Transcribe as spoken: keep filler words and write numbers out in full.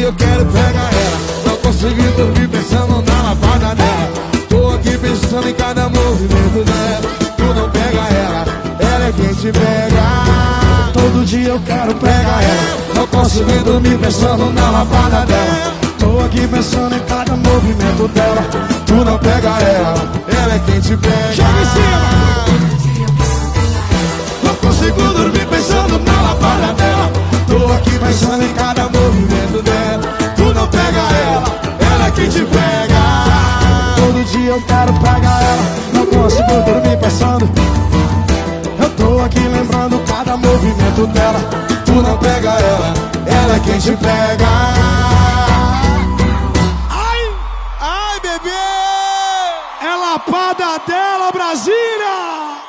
eu quero pegar ela. Não consegui dormir pensando na lavada dela. Tô aqui pensando em cada movimento dela. Tu não pega ela, ela é quem te pega. Todo dia eu quero pegar ela. Não consegui dormir pensando na lavada dela. Tô aqui pensando em cada movimento dela. Tu não pega ela, ela é quem te pega. Joga em cima! Não consigo dormir pensando na lavada dela. Tô aqui pensando em cada movimento dela. Tu não pega ela, ela é quem te pega. Todo dia eu quero pegar ela. Não consigo dormir pensando. Eu tô aqui lembrando cada movimento dela. Tu não pega ela, ela é quem te pega. Ai, ai bebê, é lapada dela, Brasília!